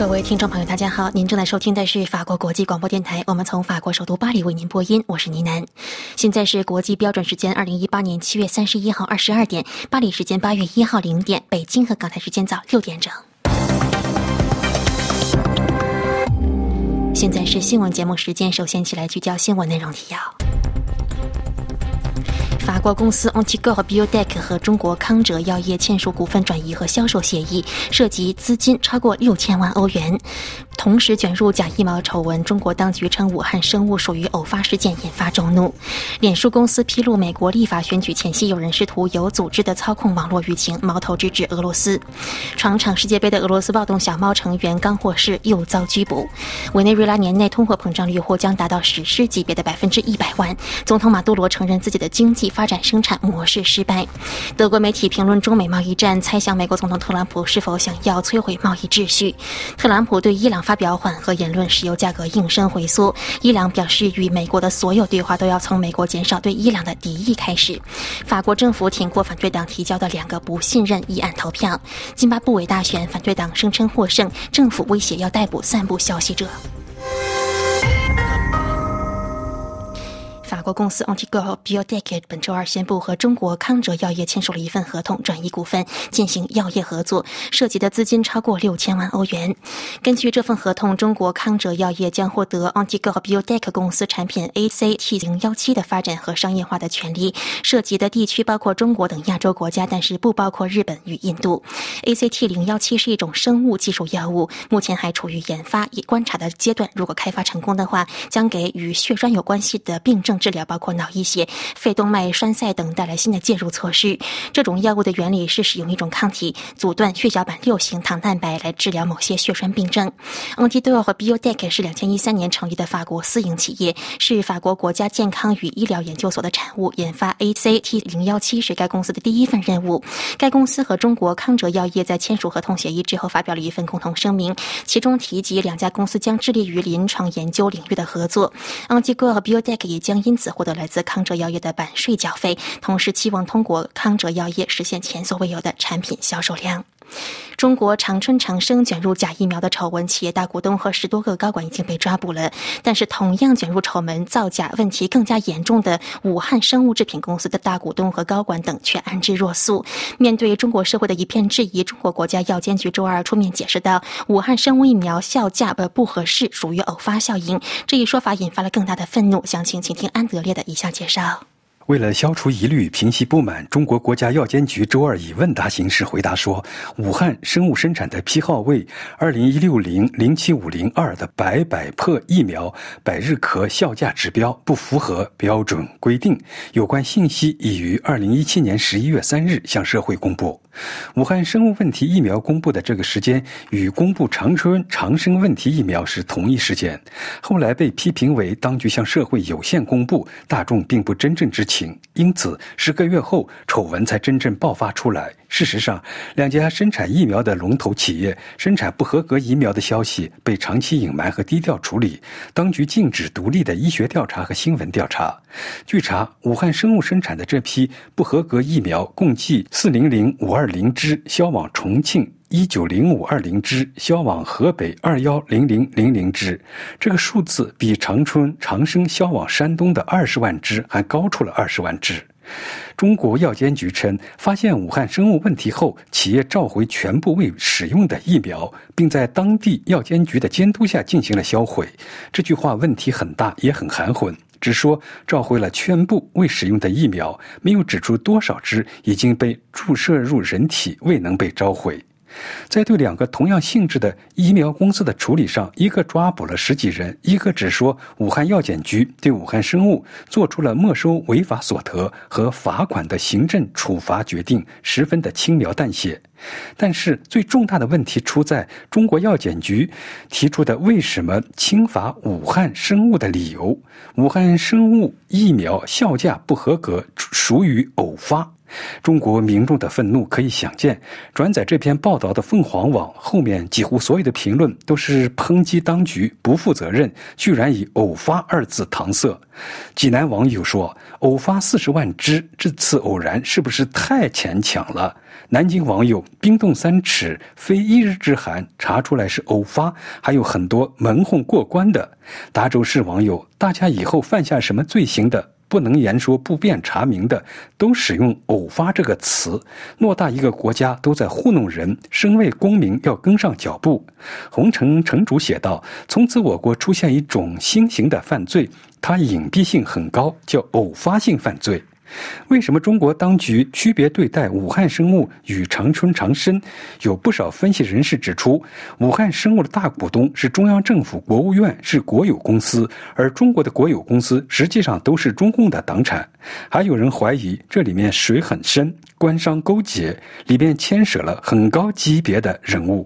各位听众朋友大家好，您正在收听的是法国国际广播电台，我们从法国首都巴黎为您播音，我是倪楠。现在是国际标准时间2018年7月31号22点，巴黎时间8月1号0点，北京和港台时间早6点整。现在是新闻节目时间，首先起来聚焦新闻内容提要。法国公司 Onticore Biotech 和中国康哲药业签署股份转移和销售协议，涉及资金超过6000万欧元。同时卷入假疫苗丑闻，中国当局称武汉生物属于偶发事件，引发众怒。脸书公司披露，美国立法选举前夕，有人试图有组织的操控网络舆情，矛头直指俄罗斯。闯场世界杯的俄罗斯暴动小猫成员刚获释，又遭拘捕。委内瑞拉年内通货膨胀率或将达到史诗级别的100万。总统马杜罗承认自己的经济发展生产模式失败。德国媒体评论中美贸易战，猜想美国总统特朗普是否想要摧毁贸易秩序。特朗普对伊朗发表缓和言论，石油价格应声回缩。伊朗表示，与美国的所有对话都要从美国减少对伊朗的敌意开始。法国政府挺过反对党提交的2个不信任议案投票。津巴布韦大选，反对党声称获胜，政府威胁要逮捕散布消息者。法国公司 Onticore Biotech 本周二宣布和中国康哲药业签署了一份合同，转移股份进行药业合作，涉及的资金超过6000万欧元。根据这份合同，中国康哲药业将获得 Onticore Biotech 公司产品 ACT017 的发展和商业化的权利，涉及的地区包括中国等亚洲国家，但是不包括日本与印度。ACT017 是一种生物技术药物，目前还处于研发观察的阶段，如果开发成功的话，将给与血栓有关系的病症治疗，包括脑溢血、肺动脉栓塞等带来新的介入措施。这种药物的原理是使用一种抗体阻断血小板6型糖蛋白来治疗某些血栓病症。Onticore Biotech 是2013年成立的法国私营企业，是法国国家健康与医疗研究所的产物。研发 ACT017 是该公司的第一份任务。该公司和中国康哲药业在签署合同协议之后发表了一份共同声明，其中提及2家公司将致力于临床研究领域的合作。Onticore Biotech 也将因此获得来自康哲药业的版税缴费，同时期望通过康哲药业实现前所未有的产品销售量。中国长春长生卷入假疫苗的丑闻，企业大股东和10多个高管已经被抓捕了。但是同样卷入丑闻造假问题更加严重的武汉生物制品公司的大股东和高管等却安之若素。面对中国社会的一片质疑，中国国家药监局周二出面解释道，武汉生物疫苗效价不合适，属于偶发效应。这一说法引发了更大的愤怒。详情请听安德烈的以下介绍。 为了消除疑虑、平息不满，中国国家药监局周二以问答形式回答说，武汉生物生产的批号为2016-07502的白百破疫苗百日咳效价指标不符合标准规定，有关信息已于2017年11月3日向社会公布。武汉生物问题疫苗公布的这个时间与公布长春长生问题疫苗是同一时间，后来被批评为当局向社会有限公布，大众并不真正知情，因此10个月后丑闻才真正爆发出来。事实上，2家生产疫苗的龙头企业生产不合格疫苗的消息被长期隐瞒和低调处理，当局禁止独立的医学调查和新闻调查。据查，武汉生物生产的这批不合格疫苗共计400520支，销往重庆190-520支，销往河北210000支，这个数字比长春长生销往山东的20万支还高出了20万支。中国药监局称，发现武汉生物问题后，企业召回全部未使用的疫苗，并在当地药监局的监督下进行了销毁。这句话问题很大，也很含混，只说召回了全部未使用的疫苗，没有指出多少支已经被注射入人体，未能被召回。在对2个同样性质的疫苗公司的处理上，一个抓捕了10几人，一个只说武汉药监局对武汉生物做出了没收违法所得和罚款的行政处罚决定，十分的轻描淡写。但是最重大的问题出在中国药监局提出的为什么轻罚武汉生物的理由。武汉生物疫苗效价不合格属于偶发。 中国民众的愤怒可以想见，转载这篇报道的凤凰网后面几乎所有的评论都是抨击当局不负责任，居然以偶发二字搪塞。济南网友说，偶发40万只，这次偶然是不是太牵强了？南京网友冰冻3尺非一日之寒，查出来是偶发，还有很多蒙混过关的。达州市网友，大家以后犯下什么罪行的，不能言说不便查明的，都使用偶发这个词。偌大一个国家都在糊弄人，身为公民要跟上脚步。洪城城主写道，从此我国出现一种新型的犯罪，它隐蔽性很高，叫偶发性犯罪。为什么中国当局区别对待武汉生物与长春长生？有不少分析人士指出，武汉生物的大股东是中央政府国务院，是国有公司，而中国的国有公司实际上都是中共的党产。还有人怀疑这里面水很深，官商勾结，里面牵涉了很高级别的人物。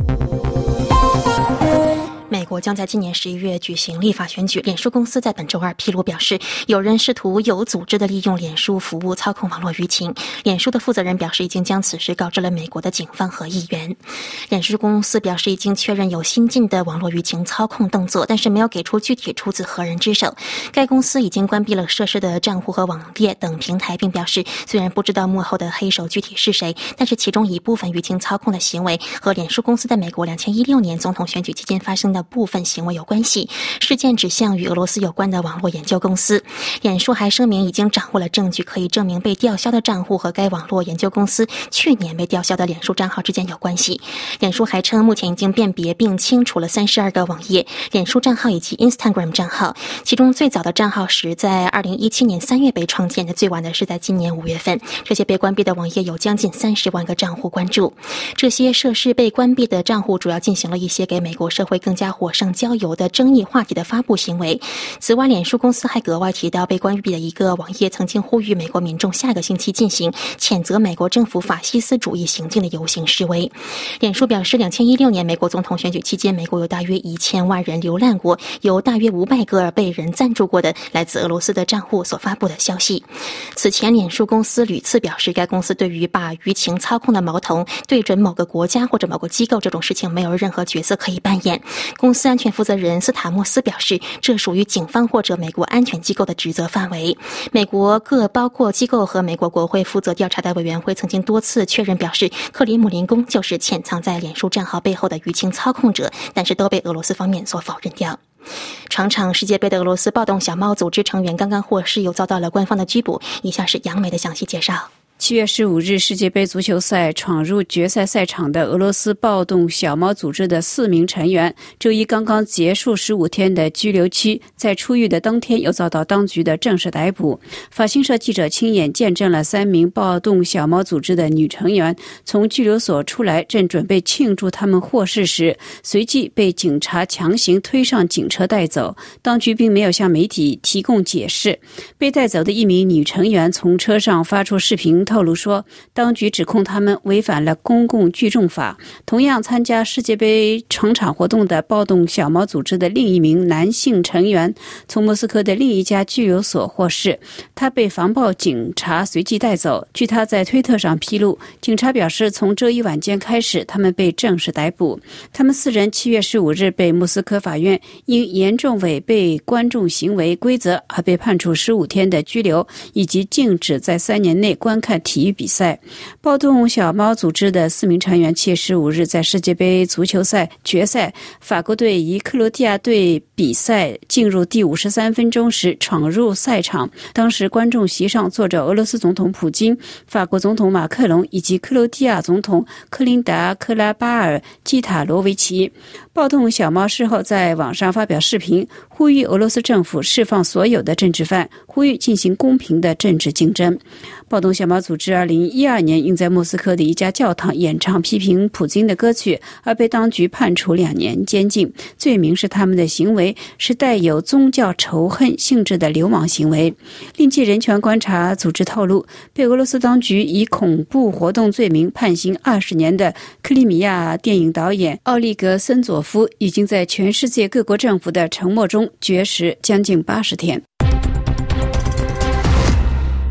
美国将在今年11月举行立法选举。脸书公司在本周二披露表示，有人试图有组织地利用脸书服务操控网络舆情。脸书的负责人表示，已经将此事告知了美国的警方和议员。脸书公司表示，已经确认有新进的网络舆情操控动作，但是没有给出具体出自何人之手。该公司已经关闭了涉事的账户和网页等平台，并表示，虽然不知道幕后的黑手具体是谁，但是其中一部分舆情操控的行为和脸书公司在美国2016年总统选举期间发生的部分行为有关系。事件指向与俄罗斯有关的网络研究公司。脸书还声明已经掌握了证据，可以证明被吊销的账户和该网络研究公司去年被吊销的脸书账号之间有关系。脸书还称，目前已经辨别并清除了32个网页、脸书账号以及 Instagram 账号，其中最早的账号是在2017年3月被创建的，最晚的是在今年5月份。这些被关闭的网页有将近30万个账户关注。这些涉事被关闭的账户主要进行了一些给美国社会更加火上浇油的争议话题的发布行为。此外，脸书公司还格外提到，被关闭的一个网页曾经呼吁美国民众下个星期进行谴责美国政府法西斯主义行径的游行示威。脸书表示，2016年美国总统选举期间，美国有大约1000万人浏览过由大约500个被人赞助过的来自俄罗斯的账户所发布的消息。此前，脸书公司屡次表示，该公司对于把舆情操控的矛头对准某个国家或者某个机构这种事情没有任何角色可以扮演。公司安全负责人斯塔莫斯表示，这属于警方或者美国安全机构的职责范围。美国各包括机构和美国国会负责调查的委员会曾经多次确认表示，克里姆林宫就是潜藏在脸书账号背后的舆情操控者，但是都被俄罗斯方面所否认掉。常场世界杯的俄罗斯暴动小猫组织成员刚刚获释，又遭到了官方的拘捕。以下是杨梅的详细介绍。 7月15日，世界杯足球赛闯入决赛赛场的俄罗斯暴动小猫组织的4名成员，周一刚刚结束15天的拘留期，在出狱的当天又遭到当局的正式逮捕。法新社记者亲眼见证了3名暴动小猫组织的女成员从拘留所出来，正准备庆祝他们获释时，随即被警察强行推上警车带走。当局并没有向媒体提供解释。被带走的一名女成员从车上发出视频透露说，当局指控他们违反了公共聚众法。同样参加世界杯闯场活动的暴动小猫组织的另一名男性成员从莫斯科的另一家拘留所获释，他被防暴警察随即带走。据他在推特上披露，警察表示从周一晚间开始，他们被正式逮捕。他们4人7月15日被莫斯科法院因严重违背观众行为规则而被判处15天的拘留，以及禁止在3年内观看体育比赛。暴动小猫组织的4名成员7月15日在世界杯足球赛决赛，法国队与克罗地亚队比赛进入第53分钟时闯入赛场。当时观众席上坐着俄罗斯总统普京、法国总统马克龙以及克罗地亚总统克林达克拉巴尔基塔罗维奇。暴动小猫事后在网上发表视频，呼吁俄罗斯政府释放所有的政治犯，呼吁进行公平的政治竞争。暴动小猫组织2012年因在莫斯科的一家教堂演唱批评普京的歌曲而被当局判处2年监禁，罪名是他们的行为是带有宗教仇恨性质的流氓行为。另据人权观察组织透露，被俄罗斯当局以恐怖活动罪名判刑20年的克里米亚电影导演奥利格·森佐夫已经在全世界各国政府的沉默中绝食将近80天。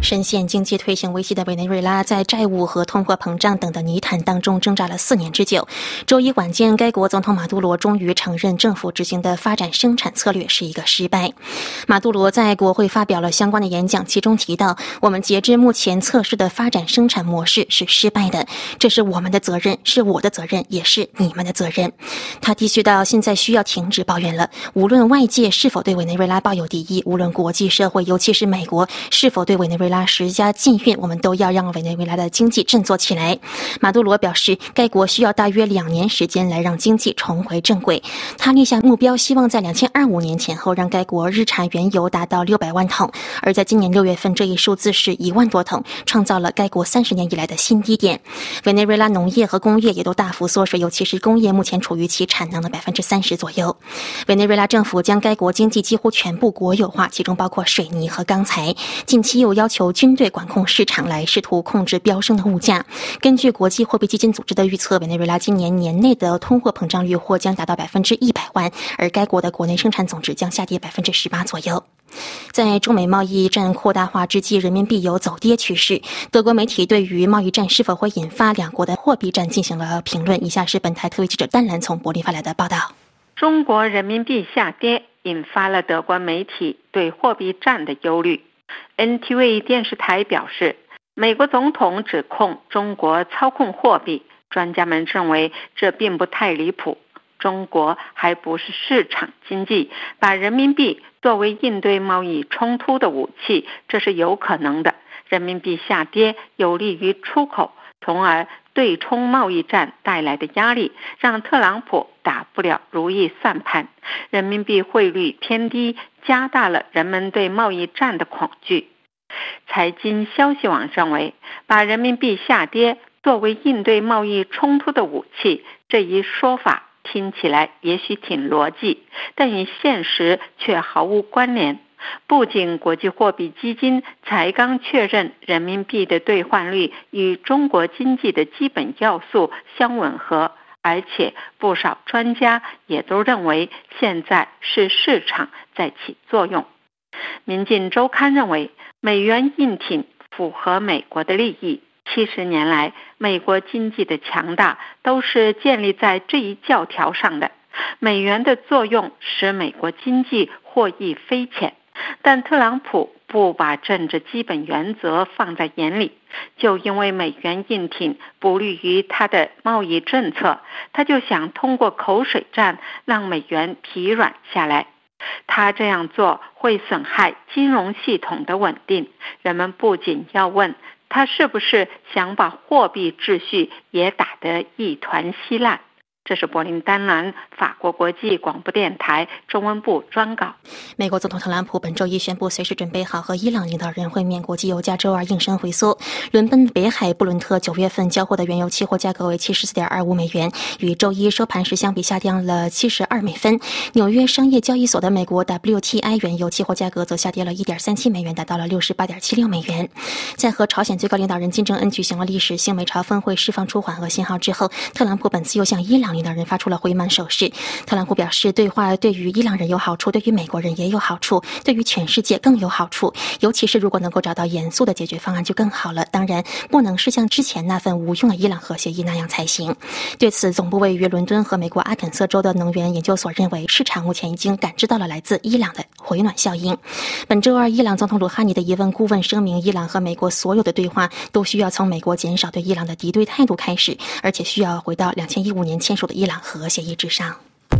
深陷经济退行危机的委内瑞拉，在债务和通货膨胀等的泥潭当中挣扎了4年之久。周一晚间，该国总统马杜罗终于承认政府执行的发展生产策略是一个失败。马杜罗在国会发表了相关的演讲，其中提到，我们截至目前测试的发展生产模式是失败的，这是我们的责任，是我的责任，也是你们的责任。他提出到现在需要停止抱怨了，无论外界是否对委内瑞拉抱有敌意，无论国际社会尤其是美国是否对委内瑞拉施加禁运，我们都要让委内瑞拉的经济振作起来。马杜罗表示，该国需要大约2年时间来让经济重回正轨。他立下目标，希望在2025年前后让该国日产原油达到600万桶，而在今年6月份，这一数字是1万多桶，创造了该国30年以来的新低点。委内瑞拉农业和工业也都大幅缩水，尤其是工业目前处于其产能的30%左右。委内瑞拉政府将该国经济几乎全部国有化，其中包括水泥和钢材。近期又要求军队管控市场，来试图控制飙升的物价。根据国际货币基金组织的预测，委内瑞拉今年年内的通货膨胀率或将达到100万，而该国的国内生产总值将下跌18%左右。在中美贸易战扩大化之际，人民币有走跌趋势。德国媒体对于贸易战是否会引发两国的货币战进行了评论。以下是本台特约记者丹兰从柏林发来的报道。 中国人民币下跌引发了德国媒体对货币战的忧虑。NTV 电视台表示，美国总统指控中国操控货币，专家们认为这并不太离谱。中国还不是市场经济，把人民币作为应对贸易冲突的武器，这是有可能的。人民币下跌有利于出口，从而对冲贸易战带来的压力，让特朗普打不了如意算盘。人民币汇率偏低，加大了人们对贸易战的恐惧。财经消息网认为，把人民币下跌作为应对贸易冲突的武器，这一说法听起来也许挺逻辑，但与现实却毫无关联。不仅国际货币基金才刚确认人民币的兑换率与中国经济的基本要素相吻合，而且不少专家也都认为现在是市场在起作用。民进周刊认为，美元硬挺符合美国的利益。70年来，美国经济的强大都是建立在这一教条上的。美元的作用使美国经济获益匪浅，但特朗普不把政治基本原则放在眼里，就因为美元硬挺不利于他的贸易政策，他就想通过口水战让美元疲软下来。他这样做会损害金融系统的稳定。人们不仅要问他是不是想把货币秩序也打得一团稀烂。这是柏林丹兰法国国际广播电台中文部专稿。 美国总统特朗普本周一宣布，随时准备好和伊朗领导人会面，国际油价周二应声回缩。伦敦北海布伦特9月份交货的原油期货价格为74.25美元，与周一收盘时相比下跌了72美分。纽约商业交易所的美国 WTI 原油期货价格则下跌了 1.37美元，达到了 68.76美元。在和朝鲜最高领导人金正恩举行了历史性美朝峰会释放出缓和信号之后，特朗普本次又向伊朗领导人发出了回满手势。特朗普表示，对话对于伊朗人有好处，对于美国人也有好处，对于全世界更有好处，尤其是如果能够找到严肃的解决方案就更好了，当然不能是像之前那份无用的伊朗核协议那样才行。对此，总部位于伦敦和美国阿肯色州的能源研究所认为，市场目前已经感知到了来自伊朗的回暖效应。本周二，伊朗总统鲁哈尼的疑问顾问声明，伊朗和美国所有的对话都需要从美国减少对伊朗的敌对态度开始，而且需要回到2015年签署的伊朗核协议之上。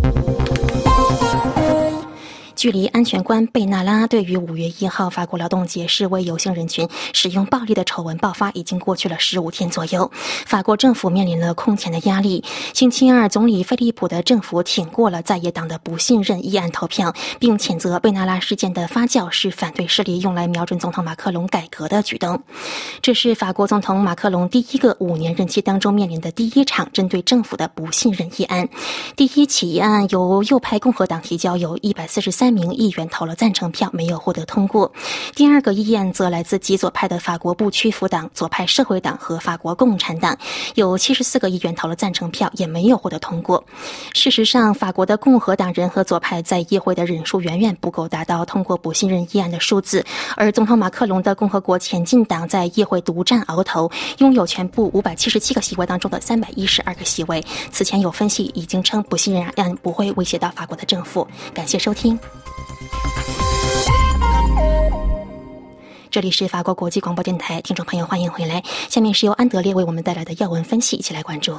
距离安全官贝纳拉对于5月1号法国劳动节示威游行人群使用暴力的丑闻爆发已经过去了15天左右，法国政府面临了空前的压力。星期二，总理菲利普的政府挺过了在野党的不信任议案投票，并谴责贝纳拉事件的发酵是反对势力用来瞄准总统马克龙改革的举动。这是法国总统马克龙第一个5年任期当中面临的第一场针对政府的不信任议案。第一起议案由右派共和党提交，有143 3名议员投了赞成票，没有获得通过。第二个议案则来自极左派的法国不屈服党、左派社会党和法国共产党，有74个议员投了赞成票，也没有获得通过。事实上，法国的共和党人和左派在议会的人数远远不够达到通过不信任议案的数字，而总统马克龙的共和国前进党在议会独占鳌头，拥有全部577个席位当中的312个席位。此前有分析已经称不信任案不会威胁到法国的政府。感谢收听，这里是法国国际广播电台，听众朋友欢迎回来。下面是由安德烈为我们带来的要闻分析，一起来关注。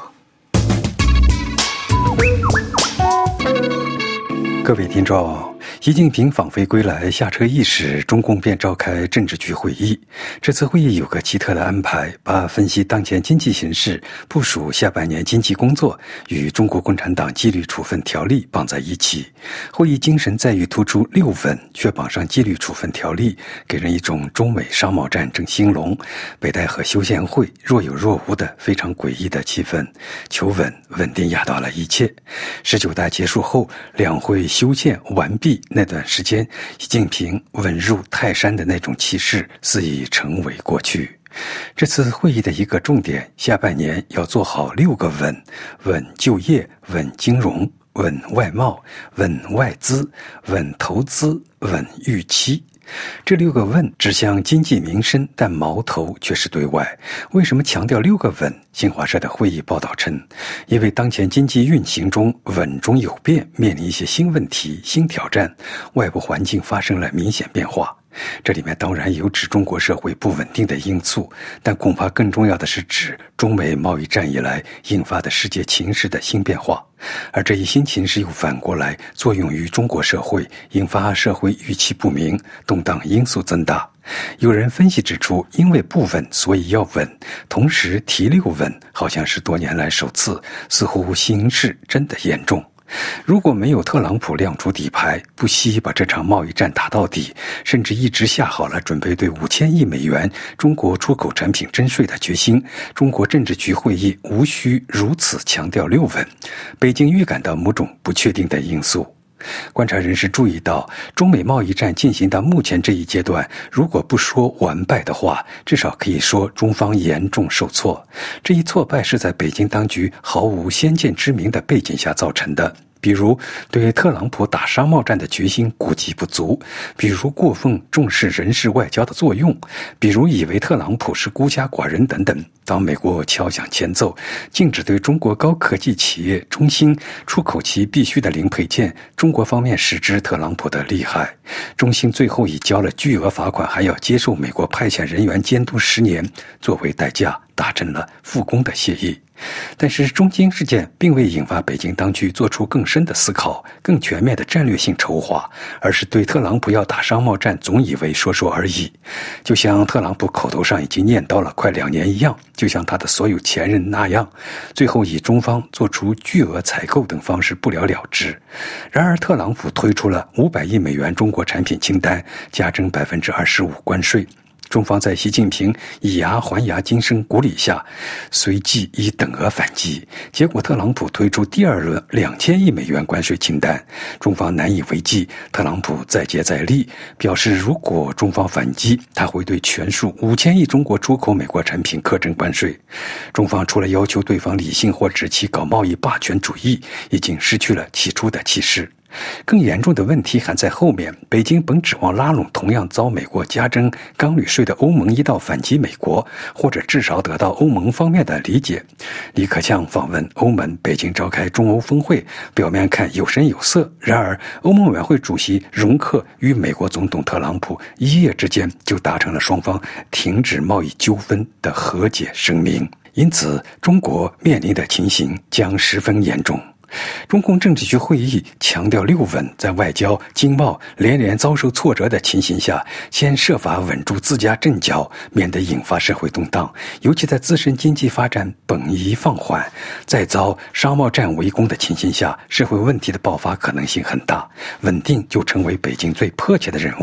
各位听众，习近平访菲归来，下车伊始，中共便召开政治局会议。这次会议有个奇特的安排，把分析当前经济形势、部署下半年经济工作与中国共产党纪律处分条例绑在一起。会议精神在于突出6稳，却绑上纪律处分条例，给人一种中美商贸战正兴隆，北戴河休闲会若有若无的非常诡异的气氛。求稳，稳定压倒了一切。19大结束后，两会修宪完毕那段时间，习近平稳入泰山的那种气势似已成为过去。这次会议的一个重点，下半年要做好6个稳：稳就业、稳金融、稳外贸、稳外资、稳投资、稳预期。这6个问指向经济民生，但矛头却是对外。为什么强调6个稳？新华社的会议报道称，因为当前经济运行中稳中有变，面临一些新问题、新挑战，外部环境发生了明显变化。这里面当然有指中国社会不稳定的因素，但恐怕更重要的是指中美贸易战以来引发的世界情势的新变化，而这一新情势又反过来作用于中国社会，引发社会预期不明，动荡因素增大。有人分析指出，因为不稳，所以要稳，同时提6稳，好像是多年来首次，似乎形势真的严重。如果没有特朗普亮出底牌，不惜把这场贸易战打到底，甚至一直下好了准备对5000亿美元中国出口产品征税的决心，中国政治局会议无需如此强调6稳。北京预感到某种不确定的因素。观察人士注意到，中美贸易战进行到目前这一阶段，如果不说完败的话，至少可以说中方严重受挫。这一挫败是在北京当局毫无先见之明的背景下造成的。比如对特朗普打商贸战的决心估计不足，比如过分重视人事外交的作用，比如以为特朗普是孤家寡人等等。当美国敲响前奏，禁止对中国高科技企业中兴出口其必需的零配件，中国方面识知特朗普的厉害，中兴最后以交了巨额罚款，还要接受美国派遣人员监督10年作为代价，达成了复工的协议。但是中兴事件并未引发北京当局做出更深的思考、更全面的战略性筹划，而是对特朗普要打商贸战总以为说说而已，就像特朗普口头上已经念叨了快2年一样，就像他的所有前任那样，最后以中方做出巨额采购等方式不了了之。然而特朗普推出了500亿美元中国产品清单，加征25%关税。中方在习近平以牙还牙精神鼓励下，随即以等额反击。结果特朗普推出第2轮2000亿美元关税清单，中方难以为继。特朗普再接再厉，表示如果中方反击，他会对全数5000亿中国出口美国产品课征关税。中方除了要求对方理性或指其搞贸易霸权主义，已经失去了起初的气势。更严重的问题还在后面，北京本指望拉拢同样遭美国加征钢铝税的欧盟一道反击美国，或者至少得到欧盟方面的理解。李克强访问欧盟，北京召开中欧峰会，表面看有声有色，然而欧盟委员会主席容克与美国总统特朗普一夜之间就达成了双方停止贸易纠纷的和解声明，因此中国面临的情形将十分严重。中共政治局会议强调6稳，在外交、经贸连连遭受挫折的情形下，先设法稳住自家阵脚，免得引发社会动荡。尤其在自身经济发展本已放缓，在遭商贸战围攻的情形下，社会问题的爆发可能性很大，稳定就成为北京最迫切的任务。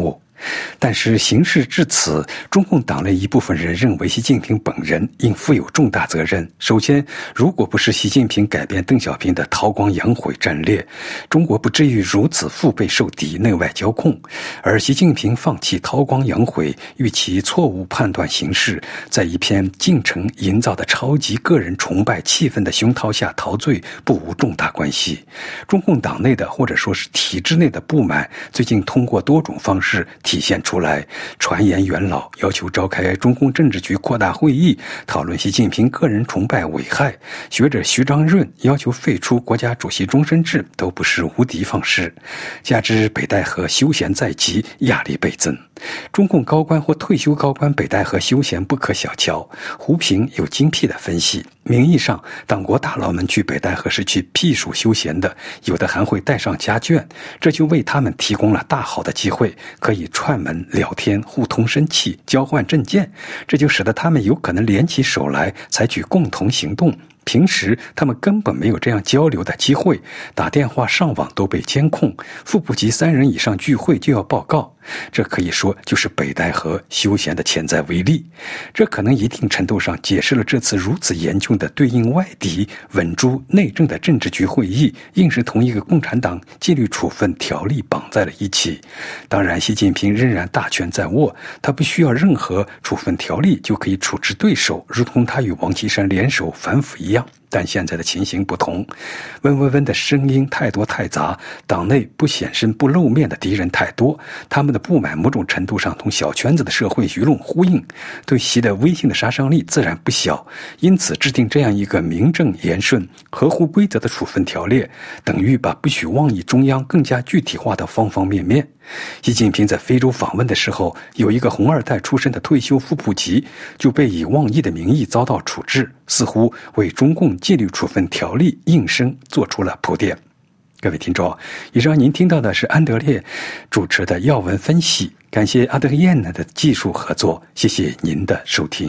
但是形势至此，中共党内一部分人认为习近平本人应负有重大责任。首先，如果不是习近平改变邓小平的韬光养晦战略，中国不至于如此腹背受敌、内外交控。而习近平放弃韬光养晦与其错误判断形势，在一片进程营造的超级个人崇拜气氛的熏陶下陶醉，不无重大关系。中共党内的或者说是体制内的不满，最近通过多种方式体现出来。传言元老要求召开中共政治局扩大会议，讨论习近平个人崇拜危害；学者徐章润要求废除国家主席终身制，都不是无的放矢。加之北戴河休闲在即，压力倍增。中共高官或退休高官北戴河休闲不可小瞧。胡平有精辟的分析，名义上党国大佬们去北戴河是去避暑休闲的，有的还会带上家眷，这就为他们提供了大好的机会，可以串门聊天，互通生气，交换政见，这就使得他们有可能联起手来，采取共同行动。平时他们根本没有这样交流的机会，打电话上网都被监控，副部级3人以上聚会就要报告，这可以说就是北戴河休闲的潜在威力。这可能一定程度上解释了这次如此严峻的对应外敌、稳住内政的政治局会议，硬是同一个共产党纪律处分条例绑在了一起。当然，习近平仍然大权在握，他不需要任何处分条例就可以处置对手，如同他与王岐山联手反腐一样。但现在的情形不同，温温温的声音太多太杂，党内不显身不露面的敌人太多，他们的不满某种程度上同小圈子的社会舆论呼应，对习的威信的杀伤力自然不小。因此制定这样一个名正言顺、合乎规则的处分条例，等于把不许妄议中央更加具体化的方方面面。习近平在非洲访问的时候，有一个红二代出身的退休副部级就被以妄议的名义遭到处置，似乎为中共纪律处分条例应声做出了铺垫。各位听众，以上您听到的是安德烈主持的要闻分析，感谢阿德里安的技术合作，谢谢您的收听。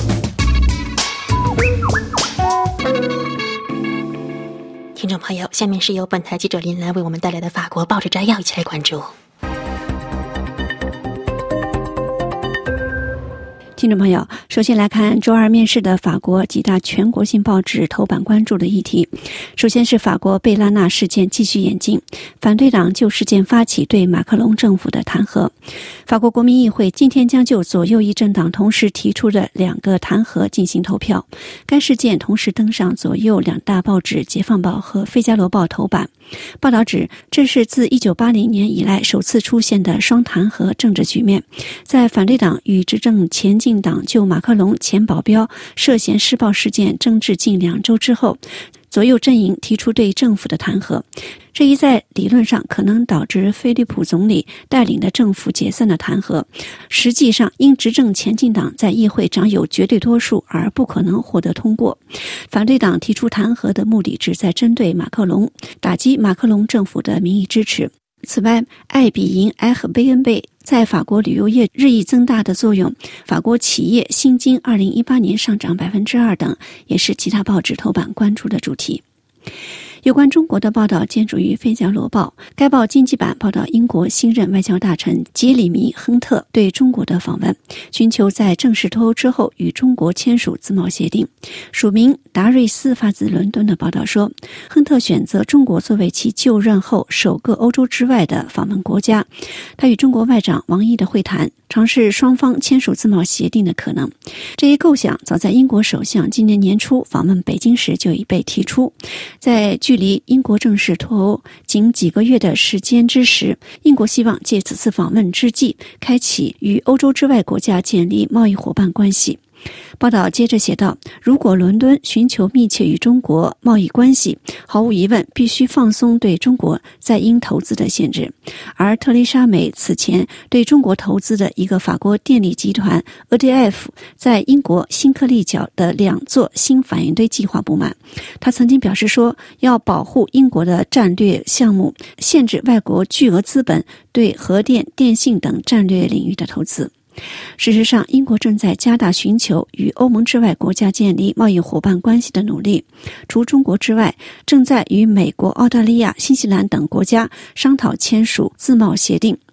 听众朋友，下面是由本台记者林兰为我们带来的法国报纸摘要，一起来关注。 听众朋友，首先来看周二面世的法国几大全国性报纸头版关注的议题。首先是法国贝拉纳事件继续演进，反对党就事件发起对马克龙政府的弹劾。法国国民议会今天将就左右翼政党同时提出的2个弹劾进行投票。该事件同时登上左右2大报纸《解放报》和《费加罗报》头版。报道指，这是自1980年以来首次出现的双弹劾政治局面。在反对党与执政前进党就马克龙前保镖涉嫌施暴事件争执近2周之后，左右阵营提出对政府的弹劾，这一在理论上可能导致菲利普总理带领的政府解散的弹劾，实际上因执政前进党在议会掌有绝对多数而不可能获得通过。反对党提出弹劾的目的旨在针对马克龙，打击马克龙政府的民意支持。此外，爱彼迎、埃和贝恩贝在法国旅游业日益增大的作用，法国企业薪金2018年上涨2%等，也是其他报纸头版关注的主题。有关中国的报道见诸于《费加罗报》，该报经济版报道英国新任外交大臣杰里米·亨特对中国的访问，寻求在正式脱欧之后与中国签署自贸协定。署名达瑞斯发自伦敦的报道说，亨特选择中国作为其就任后首个欧洲之外的访问国家。他与中国外长王毅的会谈，尝试双方签署自贸协定的可能。这一构想早在英国首相今年年初访问北京时就已被提出。在距离英国正式脱欧仅几个月的时间之时，英国希望借此次访问之际，开启与欧洲之外国家建立贸易伙伴关系。报道接着写道，如果伦敦寻求密切与中国贸易关系，毫无疑问必须放松对中国在英投资的限制。而特蕾莎梅此前对中国投资的一个法国电力集团 EDF 在英国新克利角的2座新反应堆计划不满，他曾经表示说要保护英国的战略项目，限制外国巨额资本对核电、电信等战略领域的投资。事实上，英国正在加大寻求与欧盟之外国家建立贸易伙伴关系的努力。除中国之外，正在与美国、澳大利亚、新西兰等国家商讨签署自贸协定。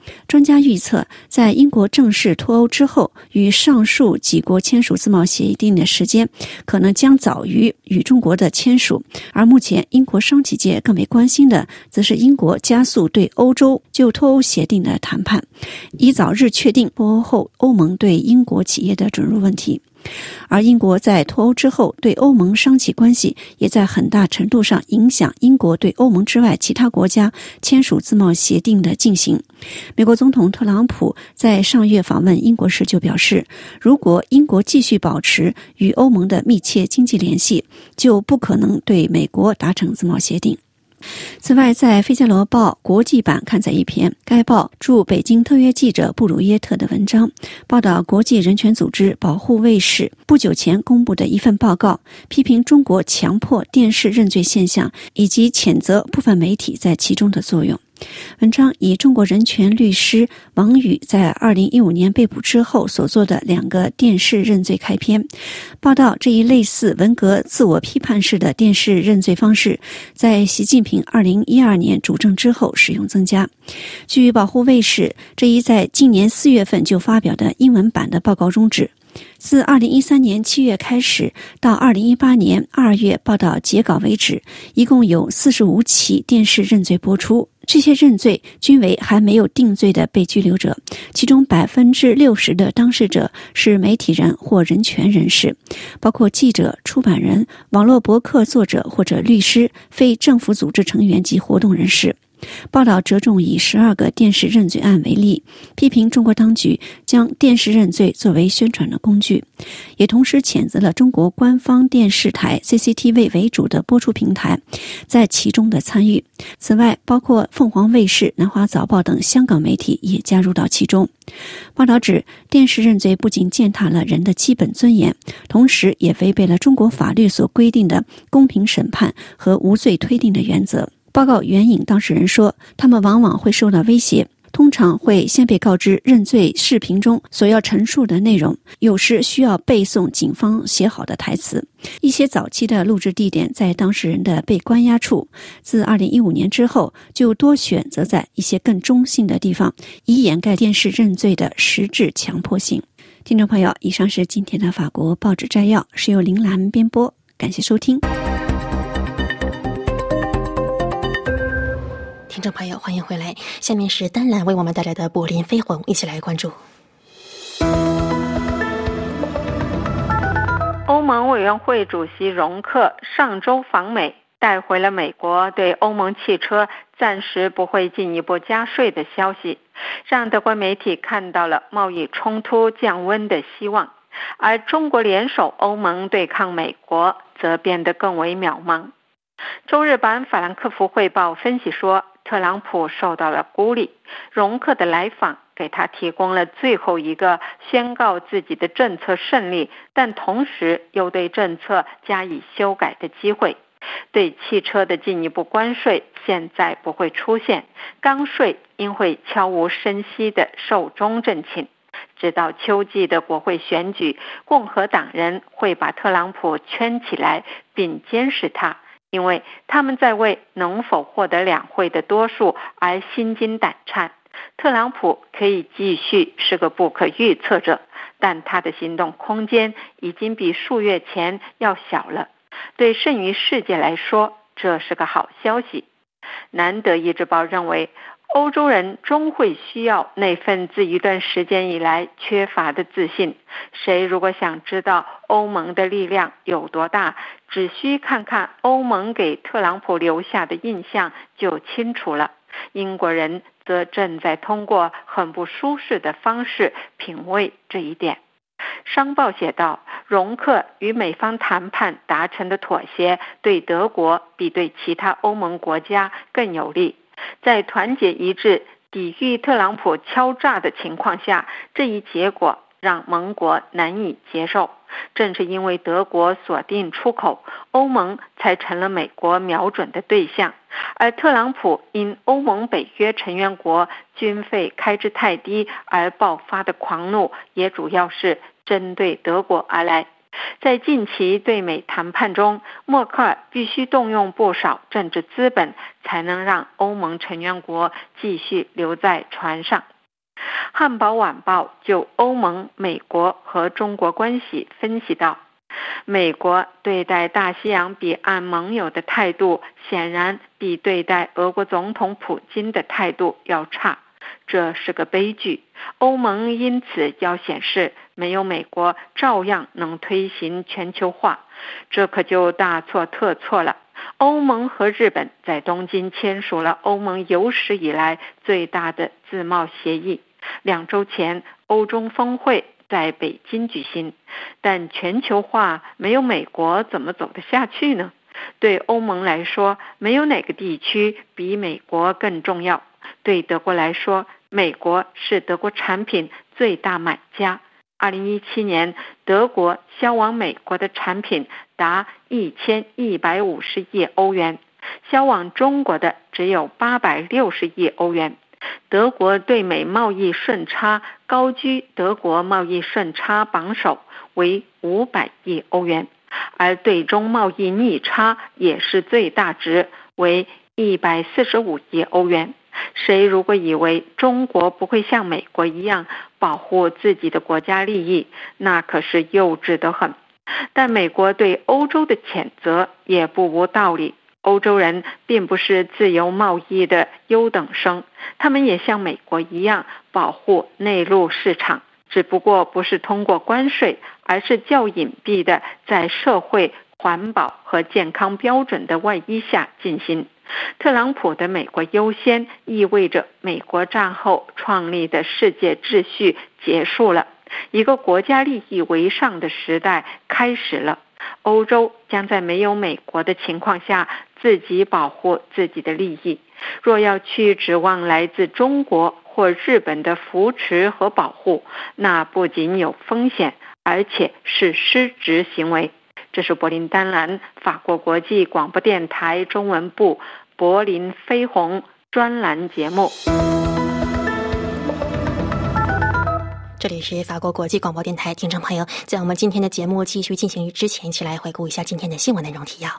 专家预测，在英国正式脱欧之后，与上述几国签署自贸协定的时间可能将早于与中国的签署。而目前英国商企界更为关心的，则是英国加速对欧洲就脱欧协定的谈判，以早日确定脱欧后欧盟对英国企业的准入问题。而英国在脱欧之后对欧盟商企关系也在很大程度上影响英国对欧盟之外其他国家签署自贸协定的进行。美国总统特朗普在上月访问英国时就表示，如果英国继续保持与欧盟的密切经济联系，就不可能对美国达成自贸协定。此外，在《费加罗报》国际版刊载一篇该报驻北京特约记者布鲁耶特的文章，报道国际人权组织保护卫士不久前公布的一份报告，批评中国强迫电视认罪现象，以及谴责部分媒体在其中的作用。文章以中国人权律师王宇在2015年被捕之后所做的2个电视认罪开篇，报道这一类似文革自我批判式的电视认罪方式在习近平2012年主政之后使用增加。据保护卫士这一在今年4月份就发表的英文版的报告中指，自2013年7月开始到2018年2月报道截稿为止，一共有45起电视认罪播出。这些认罪均为还没有定罪的被拘留者，其中60%的当事者是媒体人或人权人士，包括记者、出版人、网络博客作者或者律师、非政府组织成员及活动人士。报道着重以12个电视认罪案为例，批评中国当局将电视认罪作为宣传的工具，也同时谴责了中国官方电视台 CCTV 为主的播出平台在其中的参与。此外，包括凤凰卫视、南华早报等香港媒体也加入到其中。报道指，电视认罪不仅践踏了人的基本尊严，同时也违背了中国法律所规定的公平审判和无罪推定的原则。报告援引当事人说，他们往往会受到威胁，通常会先被告知认罪视频中所要陈述的内容，有时需要背诵警方写好的台词。一些早期的录制地点在当事人的被关押处，自2015年之后就多选择在一些更中性的地方，以掩盖电视认罪的实质强迫性。听众朋友，以上是今天的法国报纸摘要，是由林兰编播，感谢收听。 听众朋友，欢迎回来。下面是丹兰为我们带来的柏林飞鸿，一起来关注。 欧盟委员会主席容克上周访美，带回了美国对欧盟汽车暂时不会进一步加税的消息，让德国媒体看到了贸易冲突降温的希望，而中国联手欧盟对抗美国则变得更为渺茫。周日版法兰克福汇报分析说，特朗普受到了孤立，容克的来访给他提供了最后一个宣告自己的政策胜利，但同时又对政策加以修改的机会。对汽车的进一步关税现在不会出现，钢税应会悄无声息地寿终正寝。直到秋季的国会选举，共和党人会把特朗普圈起来并监视他，因为他们在为能否获得两会的多数而心惊胆颤。特朗普可以继续是个不可预测者，但他的行动空间已经比数月前要小了。对剩余世界来说，这是个好消息。南德意志报认为，欧洲人终会需要那份自一段时间以来缺乏的自信。谁如果想知道欧盟的力量有多大，只需看看欧盟给特朗普留下的印象就清楚了。英国人则正在通过很不舒适的方式品味这一点。商报写道，容克与美方谈判达成的妥协对德国比对其他欧盟国家更有利。在团结一致抵御特朗普敲诈的情况下，这一结果让盟国难以接受。正是因为德国锁定出口，欧盟才成了美国瞄准的对象。而特朗普因欧盟北约成员国军费开支太低而爆发的狂怒，也主要是针对德国而来。在近期对美谈判中，默克尔必须动用不少政治资本，才能让欧盟成员国继续留在船上。 汉堡晚报就欧盟、美国和中国关系分析道，美国对待大西洋彼岸盟友的态度显然比对待俄国总统普京的态度要差，这是个悲剧。欧盟因此要显示没有美国照样能推行全球化，这可就大错特错了。欧盟和日本在东京签署了欧盟有史以来最大的自贸协议。2周前，欧中峰会在北京举行，但全球化没有美国怎么走得下去呢？对欧盟来说，没有哪个地区比美国更重要。对德国来说，美国是德国产品最大买家。2017年，德国销往美国的产品达1150亿欧元，销往中国的只有860亿欧元。德国对美贸易顺差高居德国贸易顺差榜首，为500亿欧元，而对中贸易逆差也是最大值，为145亿欧元。谁如果以为中国不会像美国一样保护自己的国家利益，那可是幼稚得很。但美国对欧洲的谴责也不无道理。欧洲人并不是自由贸易的优等生，他们也像美国一样保护内陆市场，只不过不是通过关税，而是较隐蔽的在社会、环保和健康标准的外衣下进行。特朗普的美国优先意味着美国战后创立的世界秩序结束了，一个国家利益为上的时代开始了。欧洲将在没有美国的情况下自己保护自己的利益。若要去指望来自中国或日本的扶持和保护，那不仅有风险，而且是失职行为。这是柏林丹兰法国国际广播电台中文部柏林飞鸿专栏节目。 这里是法国国际广播电台，听众朋友，在我们今天的节目继续进行之前，一起来回顾一下今天的新闻内容提要。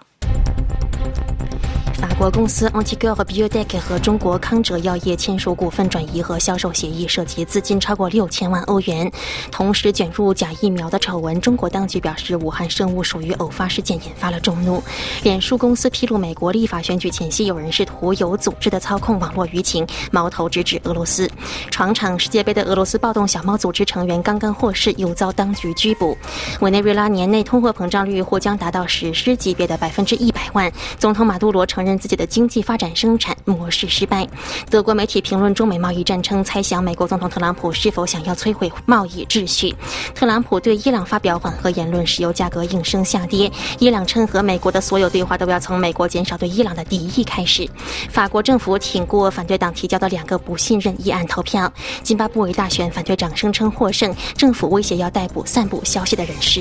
法国公司 Antigor Biotech 和中国康哲药业签署股份转移和销售协议，涉及资金超过6000万欧元。同时卷入假疫苗的丑闻，中国当局表示武汉生物属于偶发事件，引发了众怒。脸书公司披露，美国立法选举前夕，有人试图有组织的操控网络舆情，矛头直指俄罗斯。闯场世界杯的俄罗斯暴动小猫组织成员刚刚获释，又遭当局拘捕。委内瑞拉年内通货膨胀率或将达到史诗级别的100万。总统马杜罗承认自己的经济发展生产模式失败。德国媒体评论中美贸易战称，猜想美国总统特朗普是否想要摧毁贸易秩序。特朗普对伊朗发表缓和言论，石油价格应声下跌。伊朗称和美国的所有对话都要从美国减少对伊朗的敌意开始。法国政府挺过反对党提交的2个不信任议案投票。津巴布韦大选反对党声称获胜，政府威胁要逮捕散布消息的人士。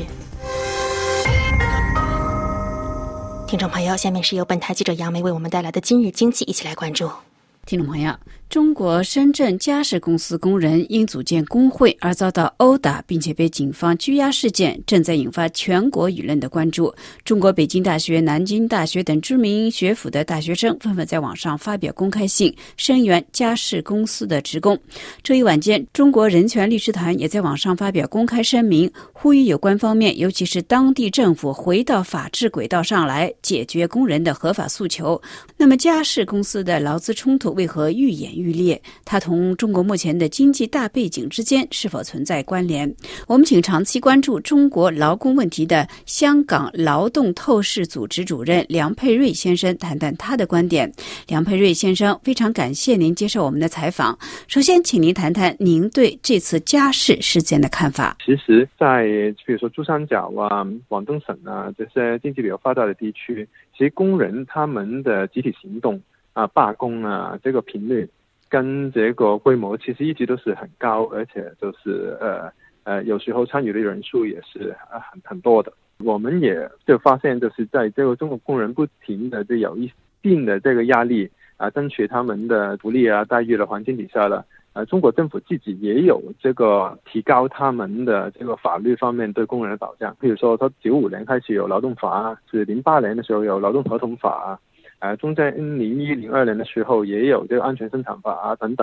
听众朋友，下面是由本台记者杨梅为我们带来的今日经济，一起来关注。 听众朋友，中国深圳家饰公司工人因组建工会而遭到殴打并且被警方拘押事件，正在引发全国舆论的关注。中国北京大学、南京大学等知名学府的大学生纷纷在网上发表公开信，声援家饰公司的职工。这一晚间，中国人权律师团也在网上发表公开声明，呼吁有关方面，尤其是当地政府回到法治轨道上来，解决工人的合法诉求。那么家饰公司的劳资冲突为何愈演愈烈？它同中国目前的经济大背景之间是否存在关联？我们请长期关注中国劳工问题的香港劳动透视组织主任梁佩瑞先生谈谈他的观点。梁佩瑞先生，非常感谢您接受我们的采访。首先，请您谈谈您对这次家饰事件的看法。 其实在比如说珠三角啊、广东省啊这些经济比较发达的地区，其实工人他们的集体行动罢工啊，这个频率跟这个规模其实一直都是很高，而且就是有时候参与的人数也是很多的。我们也就发现，就是在这个中国工人不停的就有一定的这个压力争取他们的福利待遇的环境底下了，中国政府自己也有这个提高他们的这个法律方面对工人的保障。比如说，他95年开始有劳动法，是08年的时候有劳动合同法。中间2001、02年的时候也有这个安全生产法等等，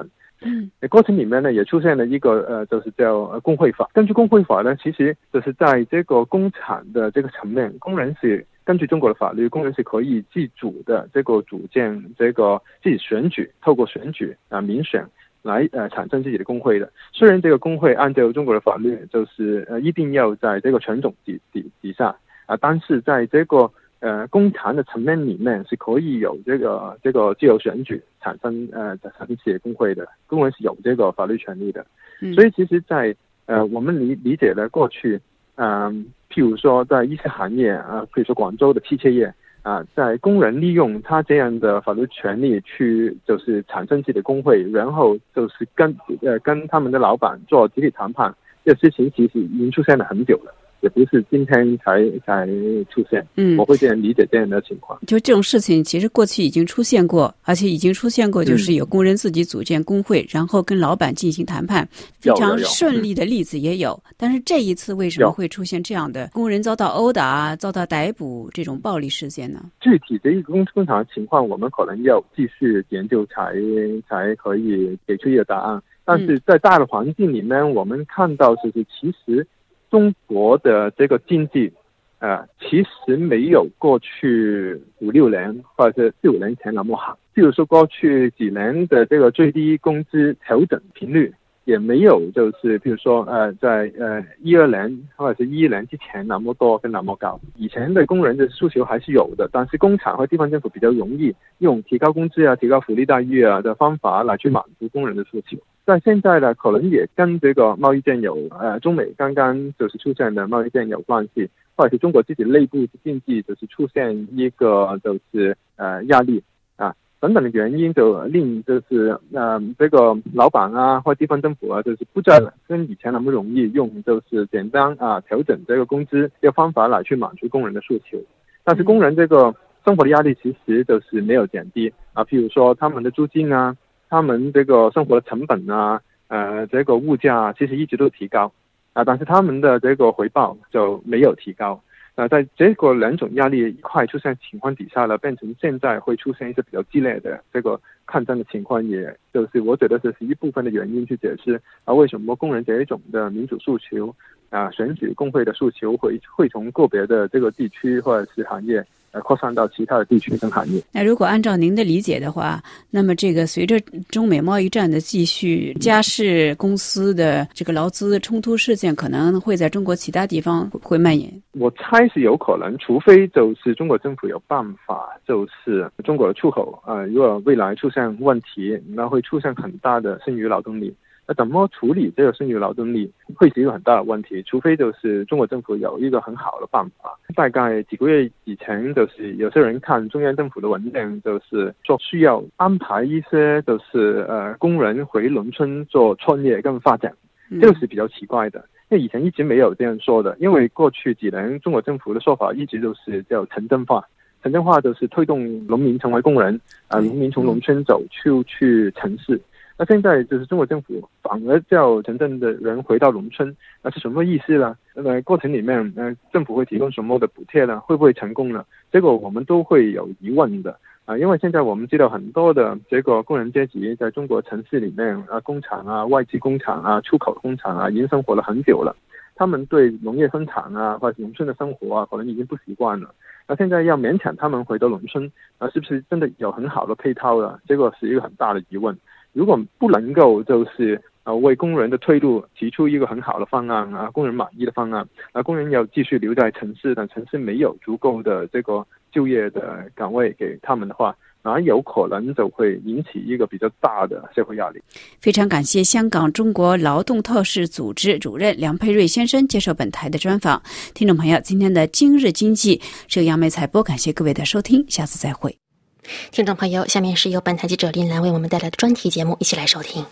过程里面呢也出现了一个就是叫工会法。根据工会法呢，其实就是在这个工厂的这个层面，工人是根据中国的法律，工人是可以自主的这个组建这个自己选举，透过选举民选来产生自己的工会的。虽然这个工会按照中国的法律就是一定要在这个权种底下但是在这个工厂的层面里面是可以有这个自由选举产生自己的工会的，工人是有这个法律权利的。所以其实在我们理解了过去譬如说在一些行业比如说广州的汽车业在工人利用他这样的法律权利去就是产生自己的工会，然后就是跟他们的老板做集体谈判，这个事情其实已经出现了很久了，也不是今天才出现。我会这样理解这样的情况。 就这种事情其实过去已经出现过，而且已经出现过就是有工人自己组建工会，然后跟老板进行谈判，非常顺利的例子也有。但是这一次为什么会出现这样的工人遭到殴打、遭到逮捕这种暴力事件呢？ 具体的一个工厂的情况，我们可能要继续研究才可以给出一个答案。但是在大的环境里面，我们看到就是其实中国的这个经济其实没有过去5-6年或者是4-5年前那么好。比如说过去几年的这个最低工资调整频率也没有就是比如说在12年或者是11年之前那么多跟那么高。以前的工人的诉求还是有的，但是工厂和地方政府比较容易用提高工资提高福利待遇的方法来去满足工人的诉求。在现在呢，可能也跟这个贸易战有中美刚刚就是出现的贸易战有关系，或者是中国自己内部经济就是出现一个就是压力等等的原因，就令就是这个老板或地方政府就是不再跟以前那么容易用就是简单调整这个工资这个方法来去满足工人的诉求。但是工人这个生活的压力其实就是没有减低譬如说他们的租金他们这个生活的成本这个物价其实一直都提高但是他们的这个回报就没有提高。在这个两种压力一块出现情况底下呢，变成现在会出现一些比较激烈的这个抗争的情况，也就是我觉得这是一部分的原因去解释为什么工人这一种的民主诉求选举工会的诉求会从个别的这个地区或者是行业扩散到其他的地区跟行业。 那如果按照您的理解的话，那么这个随着中美贸易战的继续，家事公司的这个劳资冲突事件可能会在中国其他地方会蔓延。 我猜是有可能，除非就是中国政府有办法，就是中国的出口如果未来出现问题，那会出现很大的剩余劳动力。怎么处理这个剩余劳动力会是一个很大的问题，除非就是中国政府有一个很好的办法。大概几个月以前，就是有些人看中央政府的文件，就是说需要安排一些就是工人回农村做创业跟发展，这个是比较奇怪的，因为以前一直没有这样说的。因为过去几年中国政府的说法一直都是叫城镇化，城镇化就是推动农民成为工人农民从农村走去城市。那现在就是中国政府反而叫城镇的人回到农村，那是什么意思呢？过程里面政府会提供什么的补贴呢？会不会成功呢？这个我们都会有疑问的因为现在我们知道很多的这个工人阶级在中国城市里面工厂外资工厂出口工厂已经生活了很久了，他们对农业生产或者农村的生活可能已经不习惯了。那现在要勉强他们回到农村是不是真的有很好的配套呢？这个是一个很大的疑问。如果不能够就是为工人的退路提出一个很好的方案工人满意的方案工人要继续留在城市，但城市没有足够的这个就业的岗位给他们的话，有可能就会引起一个比较大的社会压力。 非常感谢香港中国劳动透视组织主任梁佩瑞先生接受本台的专访。听众朋友，今天的今日经济是由杨梅采播，感谢各位的收听，下次再会。 听众朋友，下面是由本台记者林兰为我们带来的专题节目，一起来收听。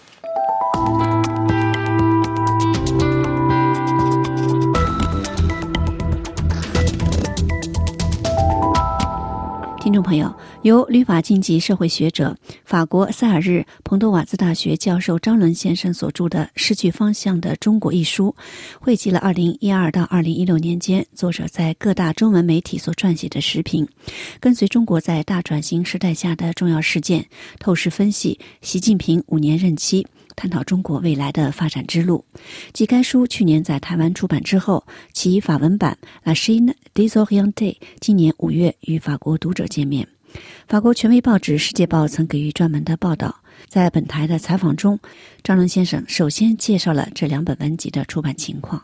听众朋友，由旅法经济社会学者、法国塞尔日彭多瓦兹大学教授张伦先生所著的《失去方向的中国》一书，汇集了2012到2016年间作者在各大中文媒体所撰写的时评，跟随中国在大转型时代下的重要事件，透视分析习近平5年任期、 探讨中国未来的发展之路。继该书去年在台湾出版之后，其法文版 La Chine désorientée 今年5月与法国读者见面。法国权威报纸《世界报》曾给予专门的报道。在本台的采访中，张伦先生首先介绍了这2本文集的出版情况。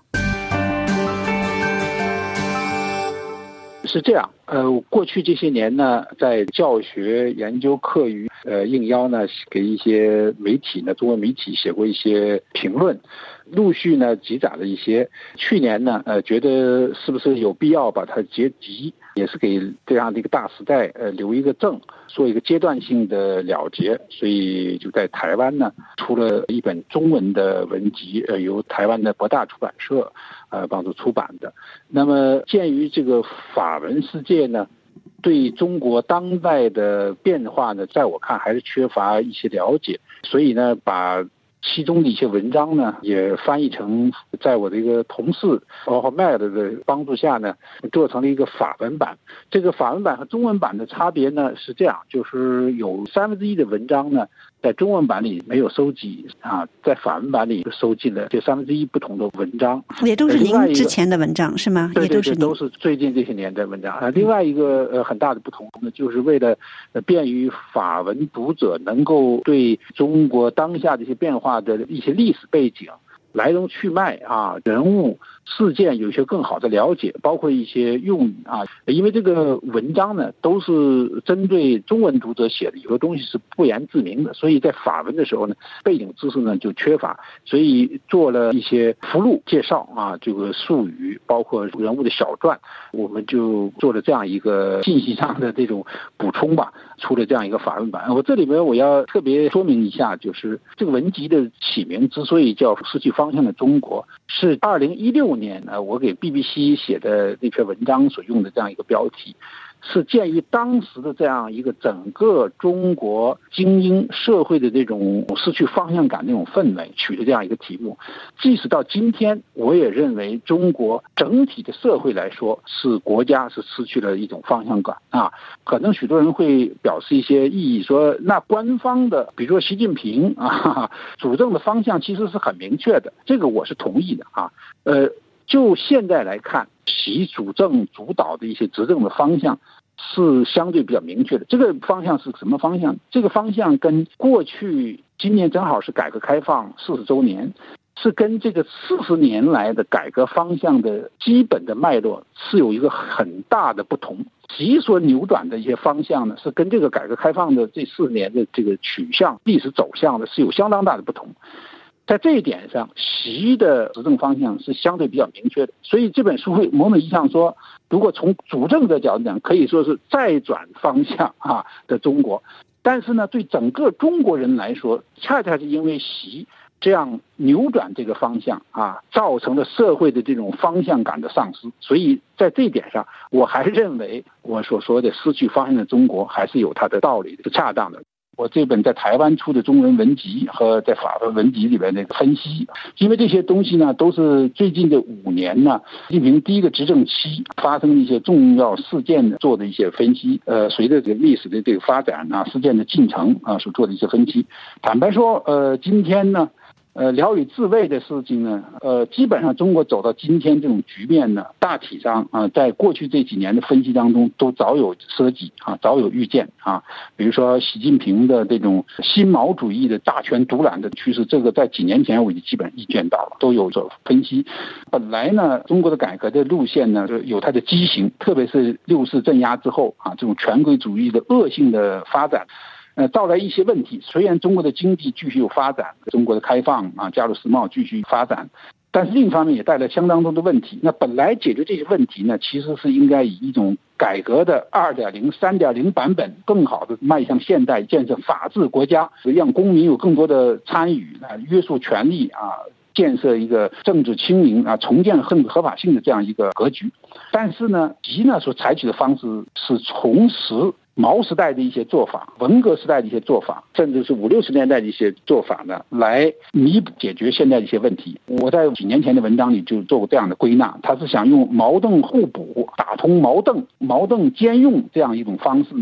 是这样，过去这些年呢，在教学研究课余应邀呢，给一些媒体呢，中文媒体写过一些评论，陆续呢集载了一些。去年呢，觉得是不是有必要把它结集，也是给这样的一个大时代留一个证，做一个阶段性的了结，所以就在台湾呢出了一本中文的文集，由台湾的博大出版社帮助出版的。那么鉴于这个法文世界呢，对中国当代的变化呢，在我看还是缺乏一些了解，所以呢，把其中的一些文章呢，也翻译成，在我的一个同事Ahmed的帮助下呢，做成了一个法文版。这个法文版和中文版的差别呢是这样，就是有1/3的文章呢，在中文版里没有收集在法文版里收集了这1/3不同的文章， 也都是您之前的文章是吗？ 对，都是最近这些年的文章。另外一个很大的不同呢，就是为了便于法文读者能够对中国当下这些变化的一些历史背景、来龙去脉人物事件有一些更好的了解，包括一些用语因为这个文章呢都是针对中文读者写的，有的东西是不言自明的，所以在法文的时候呢，背景知识呢就缺乏，所以做了一些附录介绍这个术语，包括人物的小传，我们就做了这样一个信息上的这种补充吧，出了这样一个法文版。我这里面我要特别说明一下，就是这个文集的起名之所以叫失去方向的中国，是2016年我给 BBC 写的那篇文章所用的这样一个标题，是鉴于当时的这样一个整个中国精英社会的这种失去方向感那种氛围取的这样一个题目。即使到今天，我也认为中国整体的社会来说，是国家是失去了一种方向感可能许多人会表示一些异议，说那官方的比如说习近平主政的方向其实是很明确的，这个我是同意的就现在来看，习主政主导的一些执政的方向是相对比较明确的。这个方向是什么方向？这个方向跟过去今年正好是改革开放40周年，是跟这个40年来的改革方向的基本的脉络是有一个很大的不同。习所扭转的一些方向呢，是跟这个改革开放的这40年的这个取向、历史走向的是有相当大的不同。在这一点上，习的执政方向是相对比较明确的，所以这本书会某种意义上说，如果从主政的角度讲，可以说是再转方向的中国。但是呢，对整个中国人来说，恰恰是因为习这样扭转这个方向造成了社会的这种方向感的丧失。所以在这一点上，我还认为我所说的失去方向的中国还是有它的道理的，是恰当的。我这本在台湾出的中文文集和在法文文集里边的分析，因为这些东西呢都是最近的5年呢，习近平第一个执政期发生的一些重要事件做的一些分析，随着这个历史的这个发展事件的进程所做的一些分析。坦白说，今天呢聊以自慰的事情呢，基本上中国走到今天这种局面呢，大体上在过去这几年的分析当中都早有涉及早有预见比如说习近平的这种新毛主义的大权独揽的趋势，这个在几年前我已经基本预见到了，都有所分析。本来呢，中国的改革的路线呢有它的畸形，特别是6·4镇压之后这种权贵主义的恶性的发展。带来一些问题，虽然中国的经济继续有发展，中国的开放加入世贸继续发展，但是另一方面也带来相当多的问题。那本来解决这些问题呢，其实是应该以一种改革的2.0、3.0版本，更好的迈向现代，建设法治国家，让公民有更多的参与约束权利建设一个政治清明重建政治合法性的这样一个格局。但是呢，习呢所采取的方式是重拾毛时代的一些做法，文革时代的一些做法，甚至是50、60年代的一些做法呢，来弥补解决现在的一些问题。我在几年前的文章里就做过这样的归纳，他是想用矛盾互补、打通矛盾兼用这样一种方式呢，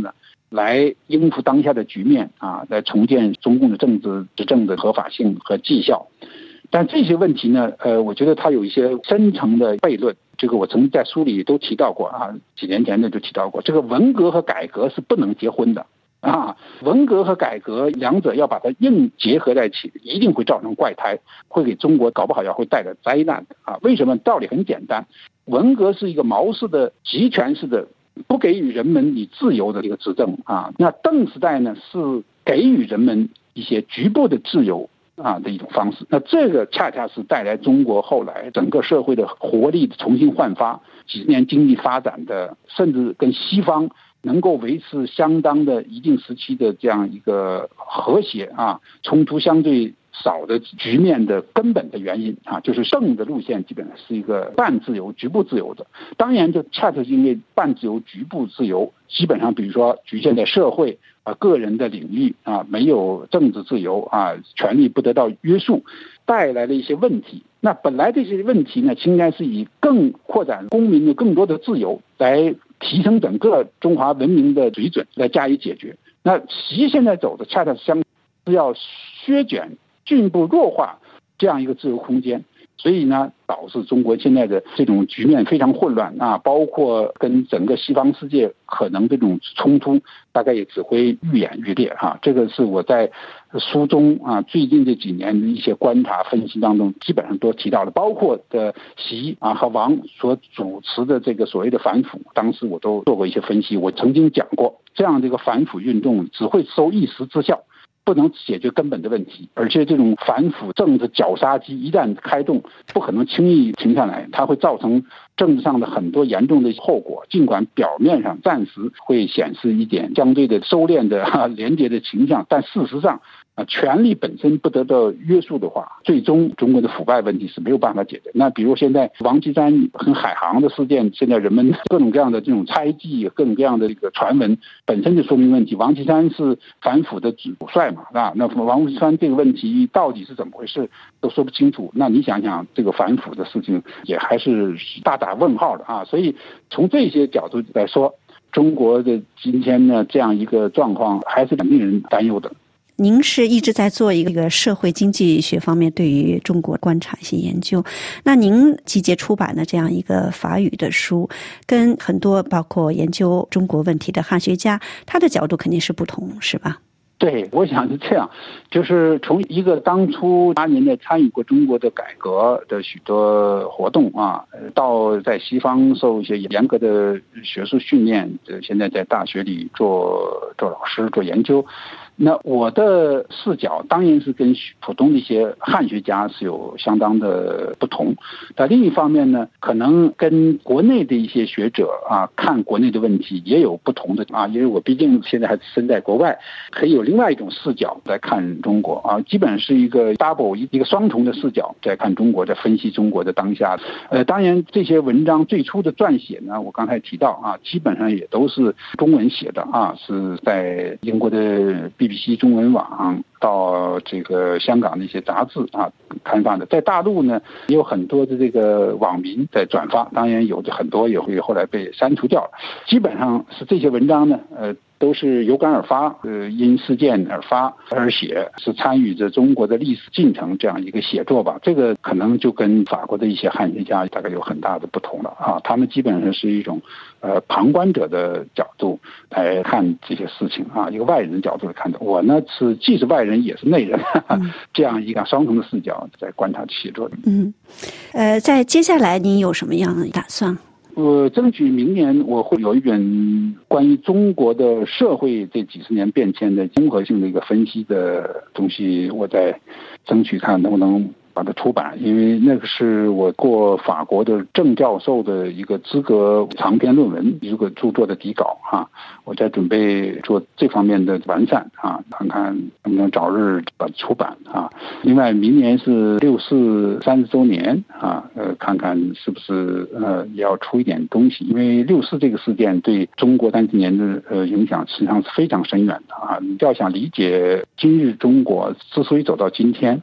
来应付当下的局面来重建中共的政治执政的合法性和绩效。但这些问题呢，我觉得它有一些深层的悖论。这个我曾经在书里都提到过几年前的就提到过，这个文革和改革是不能结婚的文革和改革两者要把它硬结合在一起，一定会造成怪胎，会给中国搞不好会带来灾难为什么？道理很简单，文革是一个毛式的集权式的不给予人们以自由的一个执政那邓时代呢是给予人们一些局部的自由的一种方式，那这个恰恰是带来中国后来整个社会的活力的重新焕发，几十年经济发展的，甚至跟西方能够维持相当的一定时期的这样一个和谐冲突相对少的局面的根本的原因就是邓的路线基本上是一个半自由局部自由的。当然就恰恰是因为半自由局部自由基本上比如说局限在社会个人的领域没有政治自由权利不得到约束，带来了一些问题。那本来这些问题呢，应该是以更扩展公民的更多的自由来提升整个中华文明的水准来加以解决。那习现在走的恰恰是要削减进一步弱化这样一个自由空间，所以呢导致中国现在的这种局面非常混乱包括跟整个西方世界可能这种冲突大概也只会愈演愈烈这个是我在书中最近这几年的一些观察分析当中基本上都提到了，包括的习和王所主持的这个所谓的反腐，当时我都做过一些分析。我曾经讲过，这样这个反腐运动只会收一时之效，不能解决根本的问题，而且这种反腐政治绞杀机一旦开动，不可能轻易停下来，它会造成政治上的很多严重的后果。尽管表面上暂时会显示一点相对的收敛的连结的倾向，但事实上权力本身不得到约束的话，最终中国的腐败问题是没有办法解决。那比如现在王岐山和海航的事件，现在人们各种各样的这种猜忌，各种各样的这个传闻，本身就说明问题。王岐山是反腐的主帅嘛，那王岐山这个问题到底是怎么回事都说不清楚。那你想想这个反腐的事情也还是大打问号的所以从这些角度来说，中国的今天呢这样一个状况还是令人担忧的。 您是一直在做一个社会经济学方面对于中国观察一些研究，那您集结出版的这样一个法语的书，跟很多包括研究中国问题的汉学家，他的角度肯定是不同，是吧？ 对，我想是这样，就是从一个当初8年内参与过中国的改革的许多活动到在西方受一些严格的学术训练，现在在大学里做老师做研究。那我的视角当然是跟普通的一些汉学家是有相当的不同，但另一方面呢，可能跟国内的一些学者看国内的问题也有不同的因为我毕竟现在还身在国外，可以有另外一种视角来看中国基本是一个 double 一个双重的视角在看中国，在分析中国的当下。当然这些文章最初的撰写呢，我刚才提到基本上也都是中文写的是在英国的BBC 中文网到这个香港的一些杂志刊发的，在大陆呢也有很多的这个网民在转发，当然有很多也会后来被删除掉了。基本上是这些文章呢都是有感而发因事件而发而写，是参与着中国的历史进程这样一个写作吧。这个可能就跟法国的一些汉学家大概有很大的不同了他们基本上是一种旁观者的角度来看这些事情一个外人的角度来看的。我呢是既是外人也是内人这样一个双重的视角在观察写作的。 在接下来您有什么样的打算？ 我争取明年我会有一本关于中国的社会这几十年变迁的综合性的一个分析的东西，我在争取看能不能把它出版，因为那个是我过法国的正教授的一个资格长篇论文一个著作的底稿我在准备做这方面的完善看看能不能早日把它出版另外明年是64 30周年看看是不是也要出一点东西，因为64这个事件对中国30年的影响实际上是非常深远的你要想理解今日中国之所以走到今天，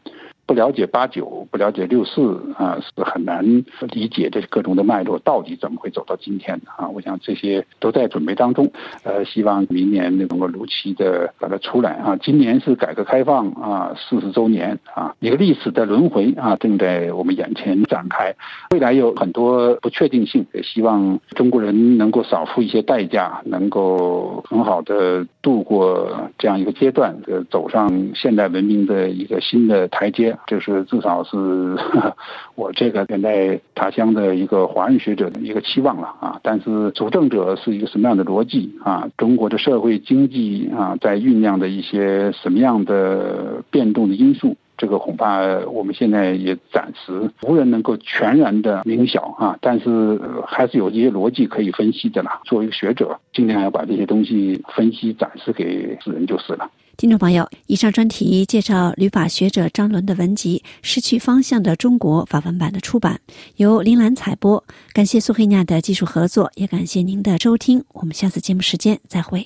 不了解89，不了解64啊，是很难理解这各种的脉络到底怎么会走到今天的啊。我想这些都在准备当中，希望明年能够如期的把它出来啊。今年是改革开放啊40周年啊，一个历史的轮回啊正在我们眼前展开，未来有很多不确定性，也希望中国人能够少付一些代价，能够很好的度过这样一个阶段，走上现代文明的一个新的台阶。这是至少是我这个远在他乡的一个华人学者的一个期望了啊。但是主政者是一个什么样的逻辑啊？中国的社会经济啊，在酝酿的一些什么样的变动的因素？这个恐怕我们现在也暂时无人能够全然的明晓啊，但是还是有一些逻辑可以分析的啦。作为一个学者，尽量要把这些东西分析展示给世人就是了。 听众朋友，以上专题介绍旅法学者张伦的文集《失去方向的中国》法文版的出版，由林兰采播。感谢苏黑亚的技术合作，也感谢您的收听。我们下次节目时间再会。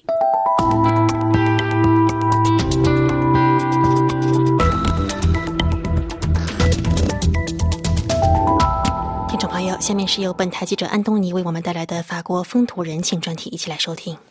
听众朋友，下面是由本台记者安东尼为我们带来的法国风土人情专题，一起来收听。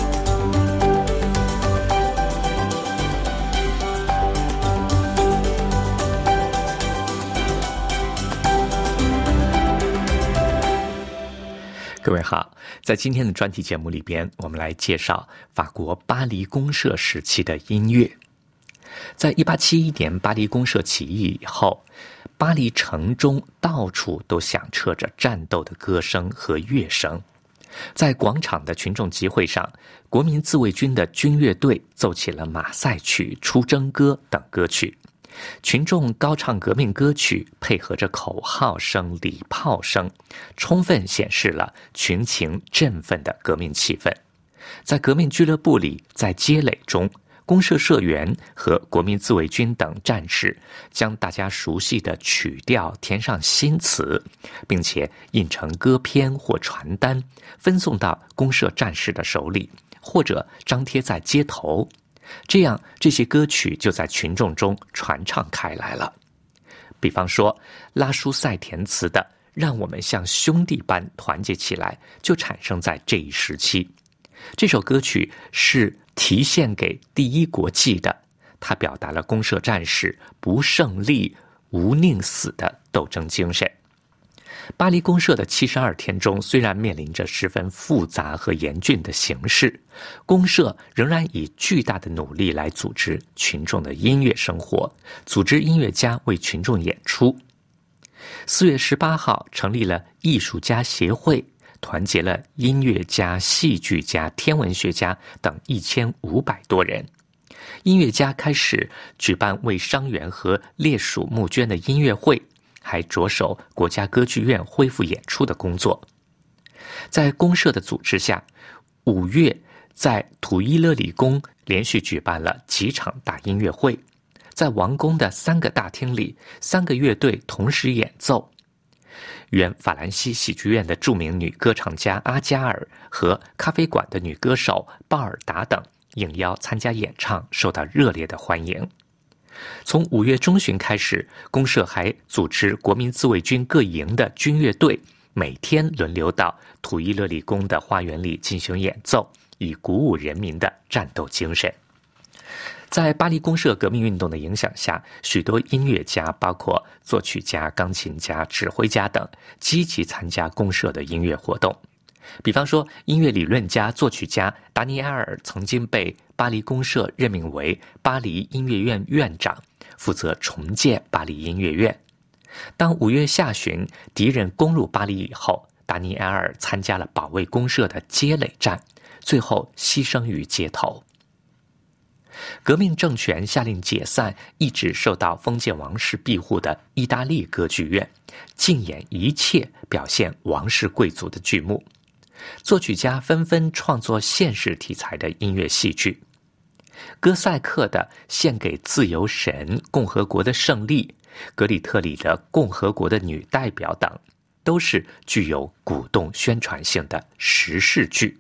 各位好，在今天的专题节目里边，我们来介绍法国巴黎公社时期的音乐。在1871年巴黎公社起义以后，巴黎城中到处都响彻着战斗的歌声和乐声。在广场的群众集会上，国民自卫军的军乐队奏起了马赛曲、出征歌等歌曲。群众高唱革命歌曲，配合着口号声、礼炮声，充分显示了群情振奋的革命气氛。在革命俱乐部里，在街垒中，公社社员和国民自卫军等战士将大家熟悉的曲调填上新词，并且印成歌篇或传单，分送到公社战士的手里，或者张贴在街头。这样，这些歌曲就在群众中传唱开来了。比方说，拉舒塞填词的“让我们像兄弟般团结起来”就产生在这一时期。这首歌曲是题献给第一国际的，它表达了公社战士不胜利、无宁死的斗争精神。巴黎公社的72天中，虽然面临着十分复杂和严峻的形势，公社仍然以巨大的努力来组织群众的音乐生活，组织音乐家为群众演出。4月18号成立了艺术家协会，团结了音乐家、戏剧家、天文学家等1500多人。音乐家开始举办为伤员和烈属募捐的音乐会，还着手国家歌剧院恢复演出的工作。在公社的组织下，5月在土伊勒里宫连续举办了几场大音乐会，在王宫的3个大厅里，3个乐队同时演奏。原法兰西喜剧院的著名女歌唱家阿加尔和咖啡馆的女歌手鲍尔达等应邀参加演唱，受到热烈的欢迎。从5月中旬开始，公社还组织国民自卫军各营的军乐队，每天轮流到土伊勒里宫的花园里进行演奏，以鼓舞人民的战斗精神。在巴黎公社革命运动的影响下，许多音乐家，包括作曲家、钢琴家、指挥家等，积极参加公社的音乐活动。比方说，音乐理论家、作曲家达尼埃尔曾经被巴黎公社任命为巴黎音乐院院长，负责重建巴黎音乐院。当5月下旬敌人攻入巴黎以后，达尼埃尔参加了保卫公社的街垒战，最后牺牲于街头。革命政权下令解散一直受到封建王室庇护的意大利歌剧院，禁演一切表现王室贵族的剧目。作曲家纷纷创作现实题材的音乐戏剧，哥赛克的《献给自由神共和国的胜利》，格里特里的《共和国的女代表》等，都是具有鼓动宣传性的时事剧。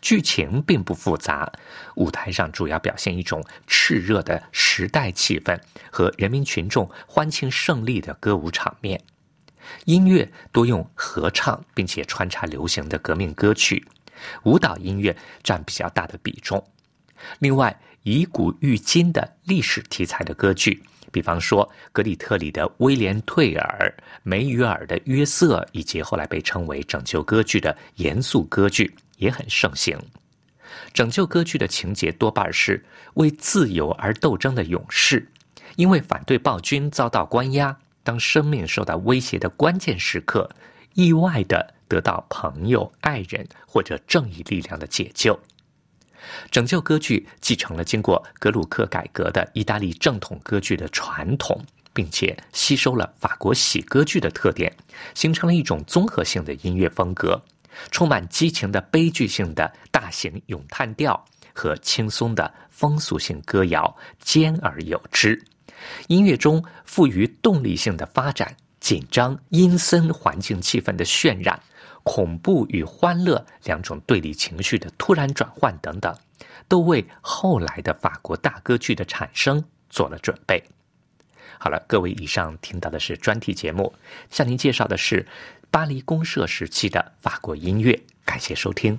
剧情并不复杂，舞台上主要表现一种炽热的时代气氛和人民群众欢庆胜利的歌舞场面。音乐多用合唱，并且穿插流行的革命歌曲，舞蹈音乐占比较大的比重。另外，以古喻今的历史题材的歌剧，比方说格里特里的威廉退尔、梅于尔的约瑟，以及后来被称为拯救歌剧的严肃歌剧也很盛行。拯救歌剧的情节多半是为自由而斗争的勇士，因为反对暴君遭到关押，当生命受到威胁的关键时刻，意外地得到朋友、爱人或者正义力量的解救。拯救歌剧继承了经过格鲁克改革的意大利正统歌剧的传统，并且吸收了法国喜歌剧的特点，形成了一种综合性的音乐风格，充满激情的悲剧性的大型咏叹调和轻松的风俗性歌谣，兼而有之。音乐中富于动力性的发展，紧张阴森环境气氛的渲染，恐怖与欢乐两种对立情绪的突然转换等等，都为后来的法国大歌剧的产生做了准备。好了，各位，以上听到的是专题节目，向您介绍的是巴黎公社时期的法国音乐。感谢收听。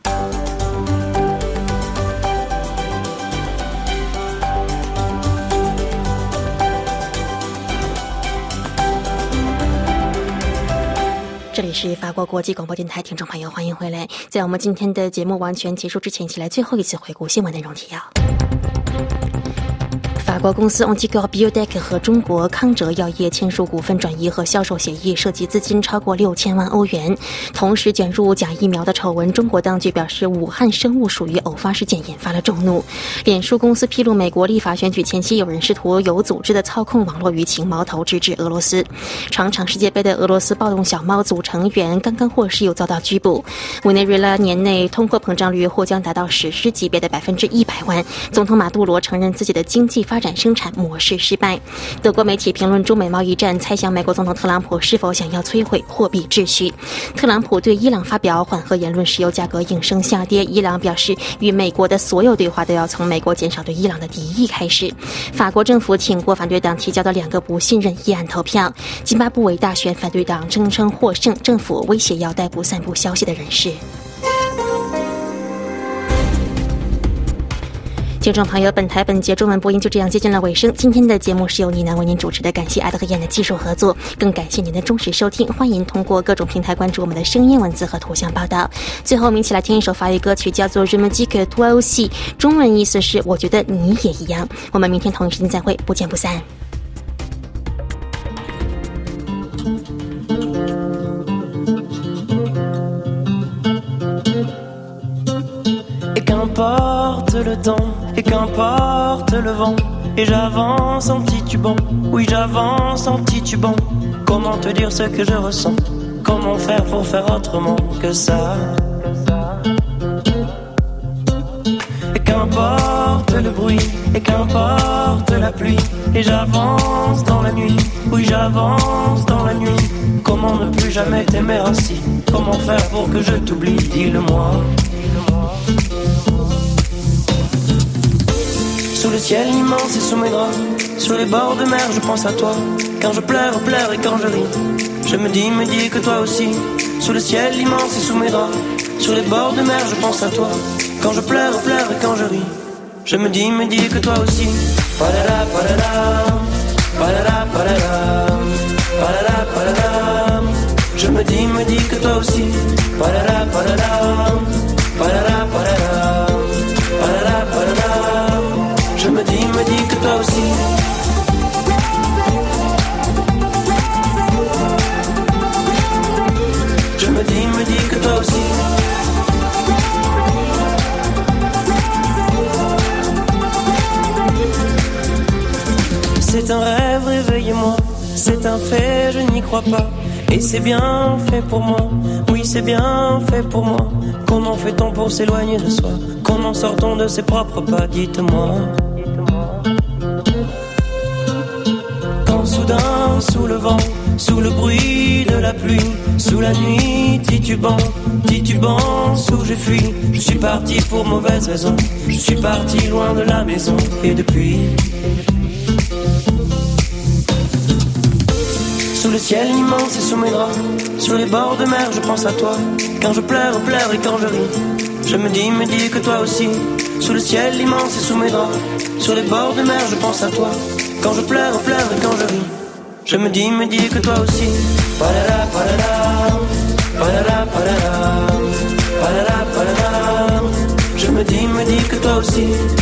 这里是法国国际广播电台，听众朋友，欢迎回来。在我们今天的节目完全结束之前，一起来最后一次回顾新闻内容提要。法国公司 Anticor Biotech 和中国康哲药业签署股份转移和销售协议，涉及资金超过6000万欧元。同时卷入假疫苗的丑闻，中国当局表示武汉生物属于偶发事件，引发了众怒。脸书公司披露，美国立法选举前夕，有人试图有组织的操控网络舆情，矛头直指俄罗斯。场世界杯的俄罗斯暴动小猫组成员刚刚获释，又遭到拘捕。委内瑞拉年内通货膨胀率或将达到史诗级别的100万。总统马杜罗承认自己的经济发展生产模式失败。德国媒体评论中美贸易战，猜想美国总统特朗普是否想要摧毁货币秩序。特朗普对伊朗发表缓和言论，石油价格应声下跌。伊朗表示，与美国的所有对话都要从美国减少对伊朗的敌意开始。法国政府挺过反对党提交的2个不信任议案投票。津巴布韦大选反对党声称获胜，政府威胁要逮捕散布消息的人士。听众朋友，本节中文播音就这样接近了尾声。今天的节目是由倪楠为您主持的，感谢爱德和燕的技术合作，更感谢您的忠实收听。欢迎通过各种平台关注我们的声音、文字和图像报道。最后，我们一起来听一首法语歌曲，叫做《Je me dis que toi aussi》，中文意思是我觉得你也一样。我们明天同一时间再会，不见不散。 Qu'importe le temps et qu'importe le vent, et j'avance en titubant, oui j'avance en titubant. Comment te dire ce que je ressens? Comment faire pour faire autrement que ça? Et qu'importe le bruit et qu'importe la pluie, et j'avance dans la nuit, oui j'avance dans la nuit. Comment ne plus jamais t'aimer ainsi? Comment faire pour que je t'oublie? Dis-le-moi. Sous le ciel immense et sous mes draps, sur les bords de mer je pense à toi. Quand je pleure et quand je ris, je me dis que toi aussi. Sous le ciel immense et sous mes draps, sur les bords de mer je pense à toi. Quand je pleure et quand je ris, je me dis que toi aussi. Palala palala, palala palala, palala palala. Je me dis que toi aussi. Palala palala, palala palala, palala palala. Je me dis que toi aussi. Je me dis que toi aussi. C'est un rêve, réveillez-moi. C'est un fait, je n'y crois pas. Et c'est bien fait pour moi. Oui, c'est bien fait pour moi. Comment fait-on pour s'éloigner de soi? Comment sort-on de ses propres pas? Dites-moi. Quand sous soudain, sous le vent, sous le bruit de la pluie, sous la nuit titubant, où j'ai fui. Je suis parti pour mauvaise raison, je suis parti loin de la maison. Et depuis, sous le ciel immense et sous mes draps, sur les bords de mer je pense à toi. Quand je pleure et quand je ris, je me dis que toi aussi. Sous le ciel immense et sous mes draps, sur les bords de mer je pense à toi. Quand je pleure et quand je ris, je me dis que toi aussi. Palala, palala, palala, palala, palala, palala. Je me dis que toi aussi.